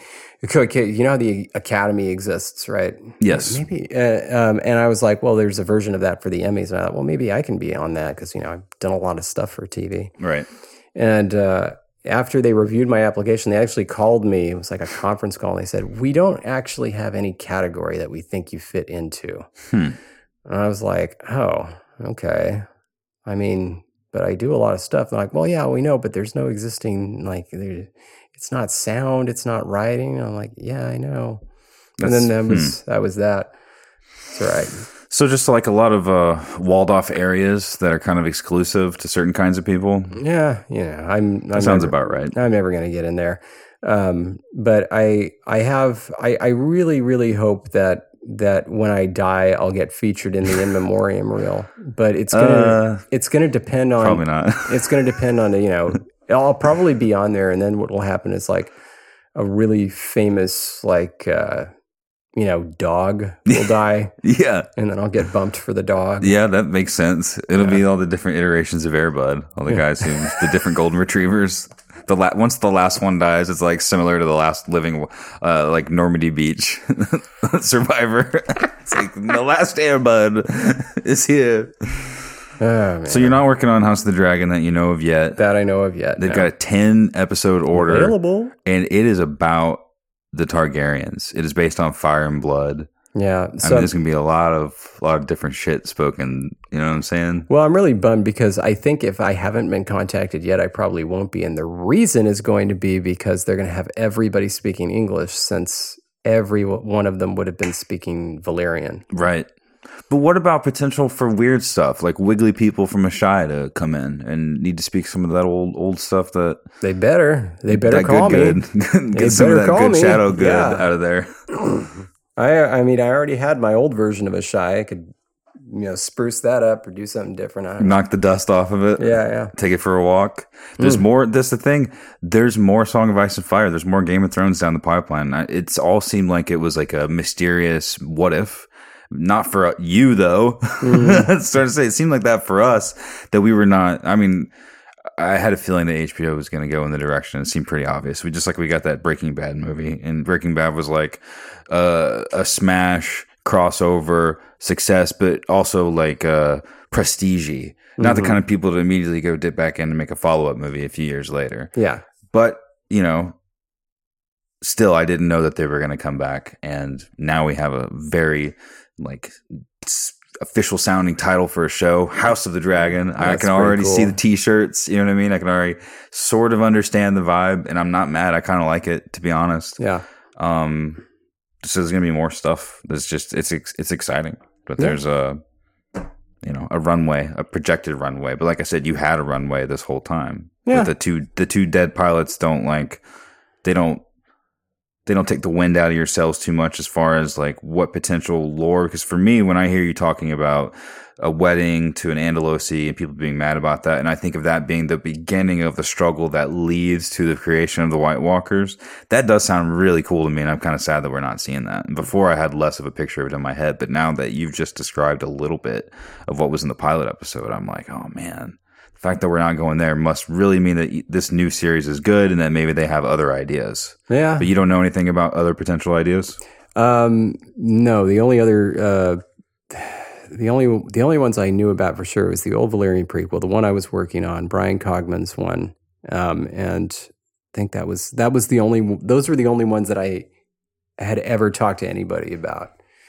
the Academy exists, right? Yes. Maybe. And I was like, well, there's a version of that for the Emmys. And I thought, well, maybe I can be on that because, I've done a lot of stuff for TV. Right. And after they reviewed my application, they actually called me. It was like a conference call. And they said, we don't actually have any category that we think you fit into. And I was like, oh, okay. I mean, but I do a lot of stuff. They're like, well, yeah, we know, but there's no existing, it's not sound, it's not writing. And I'm like, yeah, I know. And then that was that. It's all right. So just like a lot of walled off areas that are kind of exclusive to certain kinds of people. Yeah. That sounds about right. I'm never going to get in there. But I really, really hope that when I die, I'll get featured in the In Memoriam reel. But it's gonna depend on. Probably not. It's gonna depend on I'll probably be on there, and then what will happen is a really famous dog will die. Yeah, and then I'll get bumped for the dog. Yeah, that makes sense. It'll be all the different iterations of Air Bud, all the guys the different golden retrievers. Once the last one dies, it's similar to the last living, Normandy Beach survivor. It's the last Air Bud is here. Oh, so you're not working on House of the Dragon that you know of yet. That I know of yet. They've got a 10-episode order available, and it is about the Targaryens. It is based on Fire and Blood. Yeah, so there's gonna be a lot of different shit spoken. You know what I'm saying? Well, I'm really bummed because I think if I haven't been contacted yet, I probably won't be. And the reason is going to be because they're going to have everybody speaking English, since every one of them would have been speaking Valyrian. Right. But what about potential for weird stuff, like wiggly people from Ashai to come in and need to speak some of that old stuff that They better that call good, me. good. They Get some of better that call good me. shadow good Yeah. out of there. I mean, I already had my old version of Ashai. I could, spruce that up or do something different. I don't know. Knock the dust off of it. Yeah. Take it for a walk. There's more. That's the thing. There's more Song of Ice and Fire. There's more Game of Thrones down the pipeline. It's all seemed like it was like a mysterious what if. Not for you though. It's starting to say it seemed like that for us, that we were not. I mean, I had a feeling that HBO was going to go in the direction. It seemed pretty obvious. We got that Breaking Bad movie, and Breaking Bad was like a smash crossover success, but also like prestige-y. Not the kind of people to immediately go dip back in and make a follow-up movie a few years later. Yeah. But, still, I didn't know that they were going to come back. And now we have a very, official sounding title for a show, House of the Dragon. I can already see the t-shirts. You know what I mean? I can already sort of understand the vibe, and I'm not mad. I kind of like it, to be honest. Yeah. So there's going to be more stuff. It's exciting. But there's a runway, a projected runway. But like I said, you had a runway this whole time. Yeah. But the two dead pilots don't take the wind out of your sails too much as far as like what potential lore. Because for me, when I hear you talking about a wedding to an Andalusi and people being mad about that, and I think of that being the beginning of the struggle that leads to the creation of the White Walkers, that does sound really cool to me, and I'm kind of sad that we're not seeing that. And before, I had less of a picture of it in my head, but now that you've just described a little bit of what was in the pilot episode, I'm like, oh man, the fact that we're not going there must really mean that this new series is good, and that maybe they have other ideas. Yeah. But you don't know anything about other potential ideas? No, the only other the only ones I knew about for sure was the old Valyrian prequel, the one I was working on, Brian Cogman's one, and I think those were the only ones that I had ever talked to anybody about.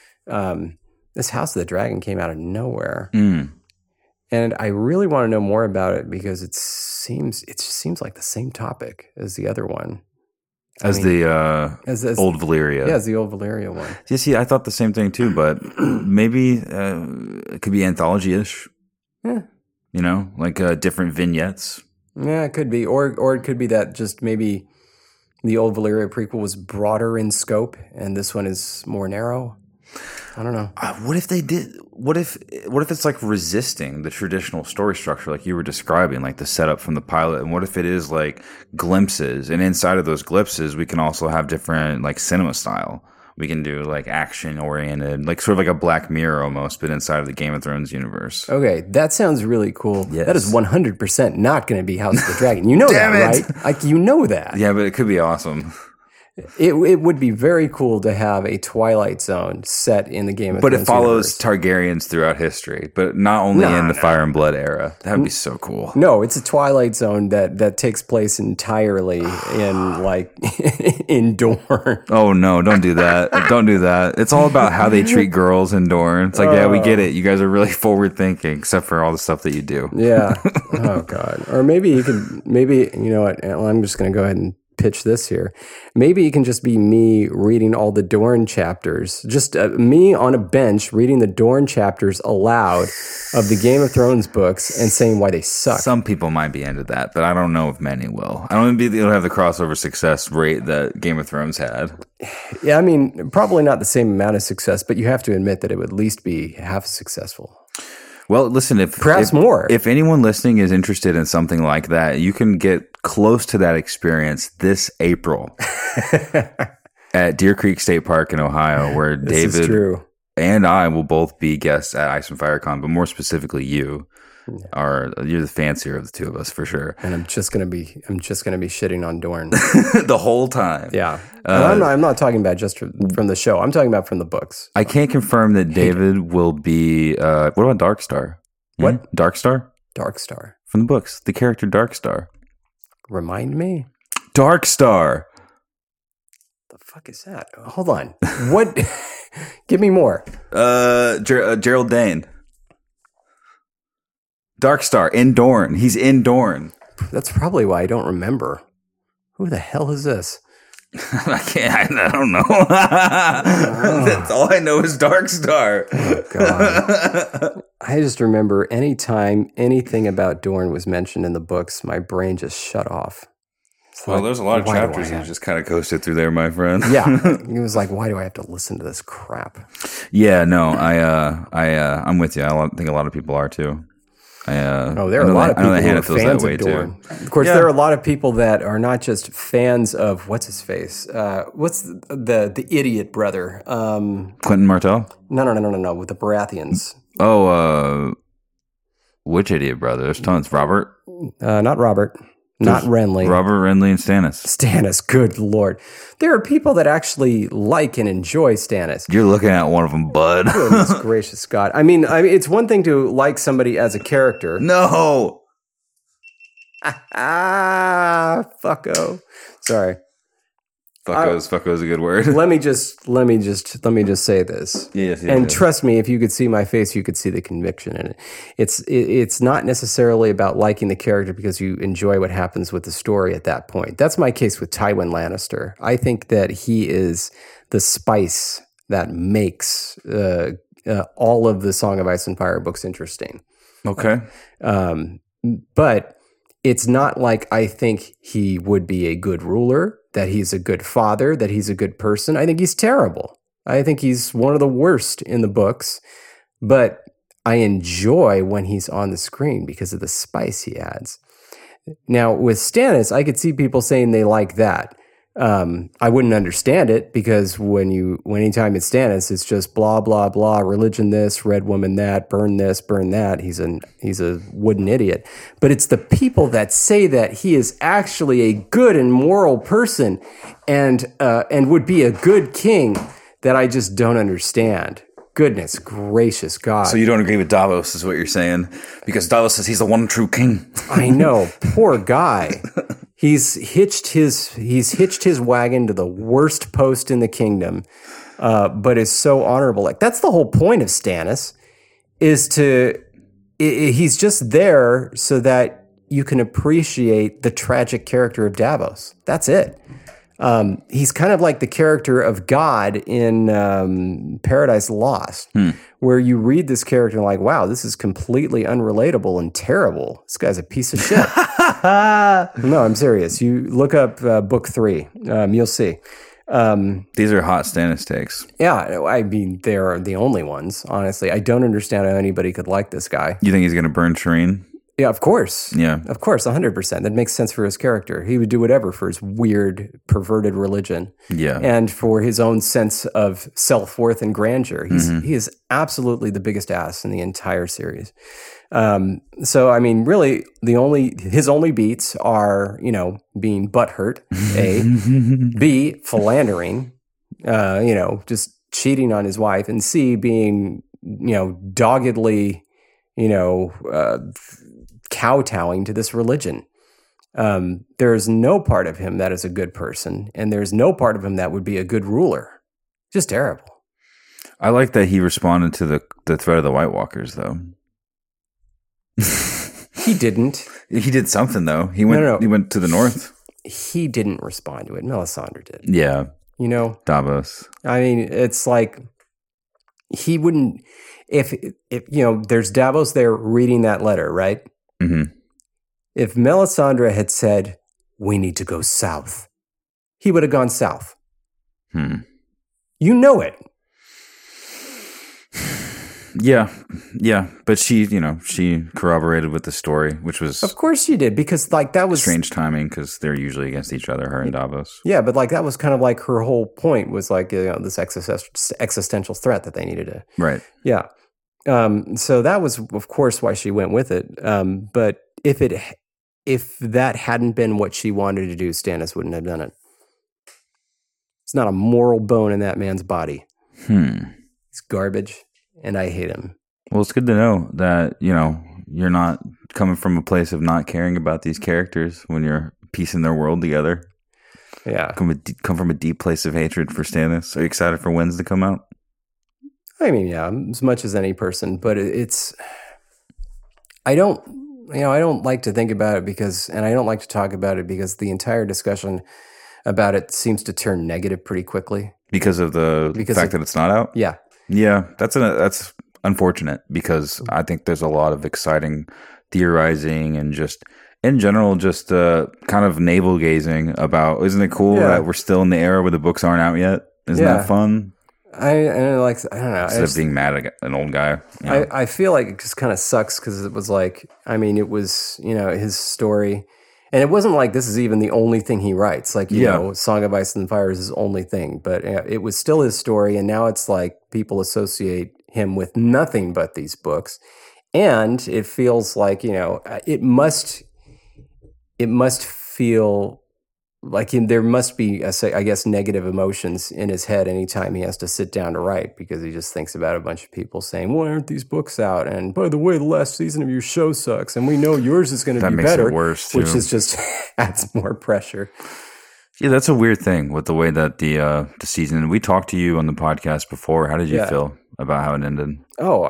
This House of the Dragon came out of nowhere, and I really want to know more about it because it just seems like the same topic as the other one. As old Valyria. Yeah, as the old Valyria one. You see, I thought the same thing too, but maybe it could be anthology-ish. Yeah. Different vignettes. Yeah, it could be. Or it could be that just maybe the old Valyria prequel was broader in scope and this one is more narrow. I don't know. What if they did? What if it's like resisting the traditional story structure, like you were describing, like the setup from the pilot? And what if it is like glimpses, and inside of those glimpses, we can also have different like cinema style. We can do like action oriented, like sort of like a Black Mirror almost, but inside of the Game of Thrones universe. Okay, that sounds really cool. Yes. That is 100% not going to be House of the Dragon. You know that, right? Like you know that. Yeah, but it could be awesome. It would be very cool to have a Twilight Zone set in the Game of Thrones. But it follows universe. Targaryens throughout history, but not only in the Fire and Blood era. That would be so cool. No, it's a Twilight Zone that takes place entirely in in Dorne. Oh no, don't do that. Don't do that. It's all about how they treat girls in Dorne. It's like, yeah, we get it. You guys are really forward thinking, except for all the stuff that you do. Yeah. Oh God. Or maybe you know what? Well, I'm just going to go ahead and pitch this here. Maybe it can just be me reading all the Dorne chapters, just me on a bench reading the Dorne chapters aloud of the Game of Thrones books and saying why they suck. Some people might be into that, but I don't know if many will. I don't think it'll have the crossover success rate that Game of Thrones had. Yeah, I mean, probably not the same amount of success, but you have to admit that it would at least be half as successful. Well, listen, if more. If anyone listening is interested in something like that, you can get close to that experience this April at Deer Creek State Park in Ohio, where David and I will both be guests at Ice and Fire Con, but more specifically you're the fancier of the two of us for sure. And I'm just gonna be shitting on Dorne the whole time. Yeah, I'm not talking about just from the show. I'm talking about from the books. I can't confirm that David will be. What about Darkstar? What? Darkstar? Darkstar from the books. The character Darkstar. Remind me. Darkstar. The fuck is that? Hold on. What? Give me more. Gerald Dane. Darkstar in Dorne. He's in Dorne. That's probably why I don't remember. Who the hell is this? I don't know. That's all I know is Dark Star. Oh, God. I just remember anytime anything about Dorne was mentioned in the books, my brain just shut off. Well, there's a lot of chapters that just kind of coasted through there, my friend. Yeah, it was like, why do I have to listen to this crap? Yeah, no, I'm with you. I think a lot of people are too. There are a lot of people who are fans of Dorne. Of course, there are a lot of people that are not just fans of what's his face. What's the idiot brother? Quentin Martell? No. With the Baratheons. Oh, which idiot brother? There's tons. Robert? Not Robert. Not Renly. Robert, Renly, and Stannis. Stannis, good Lord. There are people that actually like and enjoy Stannis. You're looking at one of them, bud. Goodness gracious God. I mean, it's one thing to like somebody as a character. No. Fucko. Sorry. Fucko is a good word. Let me just say this. Yes. Trust me, if you could see my face, you could see the conviction in it. It's not necessarily about liking the character because you enjoy what happens with the story at that point. That's my case with Tywin Lannister. I think that he is the spice that makes all of the Song of Ice and Fire books interesting. Okay. But it's not like I think he would be a good ruler, that he's a good father, that he's a good person. I think he's terrible. I think he's one of the worst in the books, but I enjoy when he's on the screen because of the spice he adds. Now, with Stannis, I could see people saying they like that. I wouldn't understand it because anytime it's Stannis, it's just blah, blah, blah, religion this, red woman that, burn this, burn that. He's a wooden idiot. But it's the people that say that he is actually a good and moral person and would be a good king that I just don't understand. Goodness gracious God. So you don't agree with Davos is what you're saying? Because Davos says he's the one true king. I know. Poor guy. He's hitched his wagon to the worst post in the kingdom, but is so honorable. Like that's the whole point of Stannis, he's just there so that you can appreciate the tragic character of Davos. That's it. He's kind of like the character of God in Paradise Lost, where you read this character and like, wow, this is completely unrelatable and terrible. This guy's a piece of shit. No, I'm serious. You look up book 3. You'll see. These are hot Stannis takes. Yeah, I mean, they're the only ones, honestly. I don't understand how anybody could like this guy. You think he's going to burn Shireen? Yeah, of course. Yeah. Of course, 100%. That makes sense for his character. He would do whatever for his weird, perverted religion. Yeah. And for his own sense of self-worth and grandeur. He is absolutely the biggest ass in the entire series. So, I mean, really, his only beats are, being butthurt, A, B, philandering, just cheating on his wife, and C, being, doggedly, kowtowing to this religion. There's no part of him that is a good person, and there's no part of him that would be a good ruler. Just terrible. I like that he responded to the threat of the White Walkers, though. He didn't. He did something, though. He went to the north. He didn't respond to it. Melisandre did. Yeah. Davos. I mean, it's like he wouldn't. If there's Davos there reading that letter, right? Mm-hmm. If Melisandre had said, "We need to go south," he would have gone south. You know it. Yeah, but she corroborated with the story, which was... Of course she did, because that was... Strange timing, because they're usually against each other, her and Davos. Yeah, but that was kind of like her whole point, was this existential threat that they needed to... Right. Yeah. So that was, of course, why she went with it. But if that hadn't been what she wanted to do, Stannis wouldn't have done it. It's not a moral bone in that man's body. He's garbage. And I hate him. Well, it's good to know that, you're not coming from a place of not caring about these characters when you're piecing their world together. Yeah. Come from a deep place of hatred for Stannis. Are you excited for Winds to come out? I mean, yeah, as much as any person, but I don't like to think about it and I don't like to talk about it because the entire discussion about it seems to turn negative pretty quickly. Because of the fact that it's not out? Yeah. Yeah, that's unfortunate because I think there's a lot of exciting theorizing and just in general, just kind of navel gazing about. Isn't it cool that we're still in the era where the books aren't out yet? Isn't that fun? I don't know. Instead of being mad at an old guy, you know? I feel like it just kind of sucks because it was like, I mean, it was his story. And it wasn't like this is even the only thing he writes. Like, you know, Song of Ice and Fire is his only thing. But it was still his story. And now it's like people associate him with nothing but these books. And it feels like, it must feel like there must be, I guess, negative emotions in his head anytime he has to sit down to write because he just thinks about a bunch of people saying, why aren't these books out? And by the way, the last season of your show sucks. And we know yours is going to be better. That makes it worse, too. Which is just adds more pressure. Yeah, that's a weird thing with the way that the season, we talked to you on the podcast before. How did you feel about how it ended? Oh,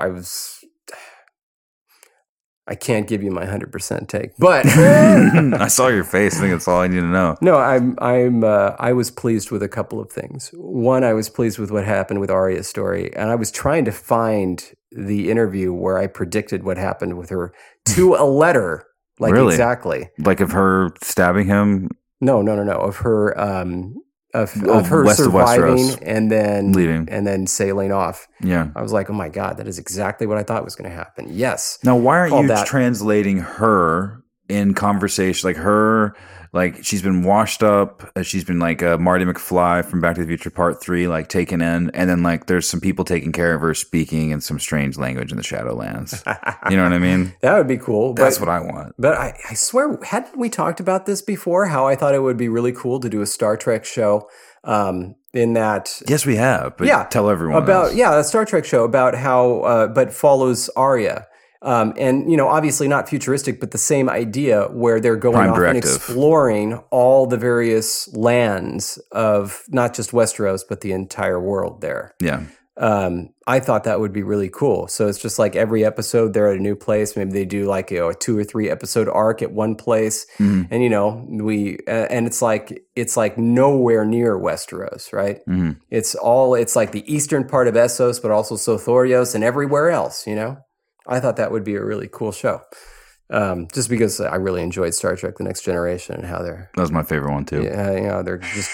I can't give you my 100% take, but I saw your face. I think that's all I need to know. No, I was pleased with a couple of things. One, I was pleased with what happened with Arya's story, and I was trying to find the interview where I predicted what happened with her to a letter, like really? Exactly, like of her stabbing him. No, of her. Of her surviving and then leaving and then sailing off. Yeah. I was like, oh my God, that is exactly what I thought was going to happen. Yes. Now, why aren't you translating her in conversation? Like her, like she's been washed up. She's been like Marty McFly from Back to the Future Part 3, like taken in. And then like there's some people taking care of her speaking in some strange language in the Shadowlands. You know what I mean? That would be cool. That's what I want. But I swear, hadn't we talked about this before? How I thought it would be really cool to do a Star Trek show in that. Yes, we have. But tell everyone about a Star Trek show about how, but follows Arya. And, obviously not futuristic, but the same idea where they're going off and exploring all the various lands of not just Westeros, but the entire world there. Yeah. I thought that would be really cool. So it's just like every episode they're at a new place. Maybe they do like a 2 or 3 episode arc at one place. Mm-hmm. And, and it's like nowhere near Westeros, right? Mm-hmm. It's like the eastern part of Essos, but also Sothorios and everywhere else, I thought that would be a really cool show. Just because I really enjoyed Star Trek The Next Generation and how they're... That was my favorite one, too. Yeah, they're just...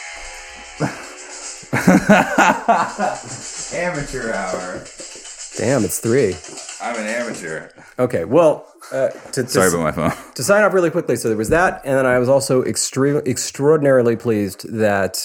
Amateur hour. Damn, it's 3. I'm an amateur. Okay, well... Sorry about my phone. To sign off really quickly, so there was that, and then I was also extraordinarily pleased that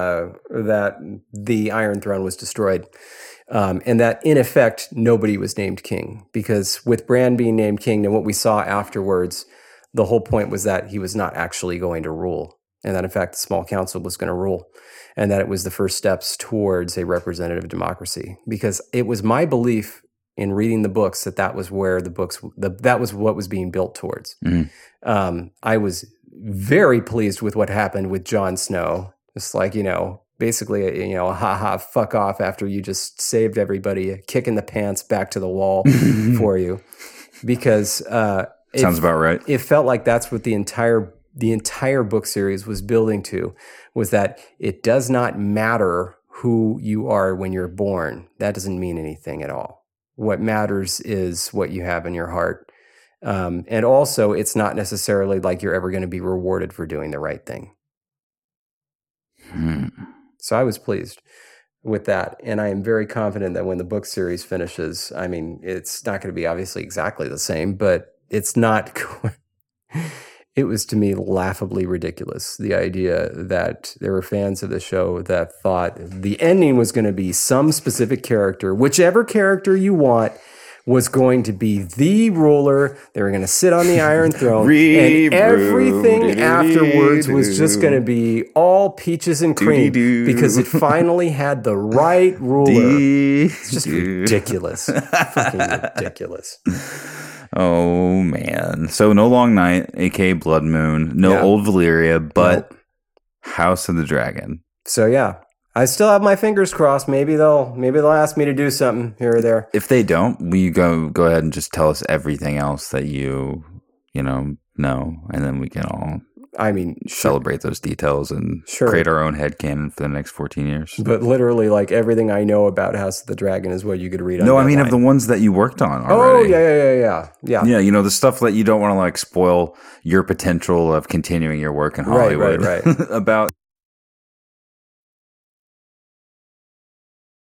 the Iron Throne was destroyed. And that, in effect, nobody was named king. Because with Bran being named king and what we saw afterwards, the whole point was that he was not actually going to rule. And that, in fact, the small council was going to rule. And that it was the first steps towards a representative democracy. Because it was my belief in reading the books that was where that was what was being built towards. Mm-hmm. I was very pleased with what happened with Jon Snow. Just like, basically, fuck off after you just saved everybody, a kick in the pants back to the wall for you. Because sounds about right. It felt like that's what the entire book series was building to, was that it does not matter who you are when you're born. That doesn't mean anything at all. What matters is what you have in your heart. And also, it's not necessarily like you're ever going to be rewarded for doing the right thing. So I was pleased with that. And I am very confident that when the book series finishes, I mean, it's not going to be obviously exactly the same, but it's not. It was to me laughably ridiculous. The idea that there were fans of the show that thought the ending was going to be some specific character, whichever character you want, was going to be the ruler. They were going to sit on the Iron Throne, and everything afterwards was just going to be all peaches and cream because it finally had the right ruler. It's just ridiculous. Fucking ridiculous. Oh, man. So no Long Night, a.k.a. Blood Moon. No Old Valyria, but House of the Dragon. So, yeah. I still have my fingers crossed. Maybe they'll ask me to do something here or there. If they don't, will you go ahead and just tell us everything else that you know, and then we can all I mean, celebrate those details and Sure. create our own headcanon for the next 14 years. but literally, like everything I know about House of the Dragon is what you could read on No, I mean of the Deadline. ones that you worked on Oh, already. yeah. Yeah, you know, the stuff that you don't want to like spoil your potential of continuing your work in Hollywood right. about.